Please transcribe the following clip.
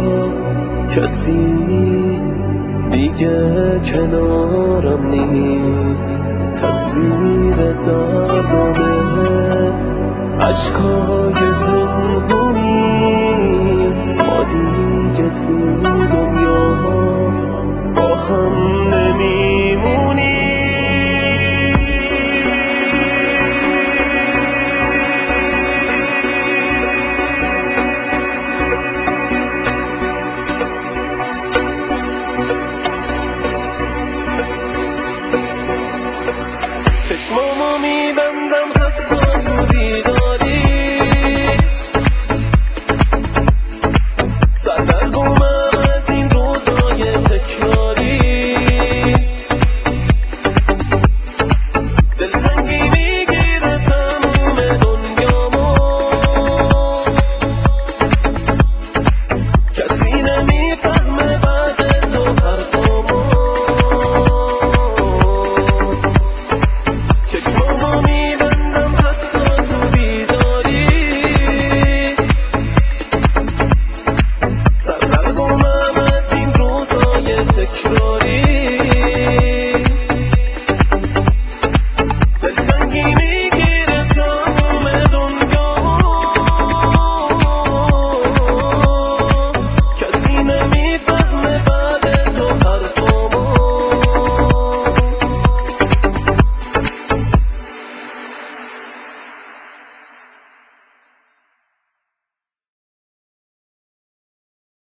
کسی دیگه کنارم نیست. تصویر دردانه عشقای پنهونی، ما دیگه تو دنیا با هم نمیمونی. چشمامو میبندم حتی تو بیداری، سردرگمم از این روزای تکراری. دلتنگی میگیره تموم دنیامو، کسی نمیفهمه بعد تو حرفامو. چشمامو میبندم حتی تو بیداری، سردرگمم از این روزای تکراری.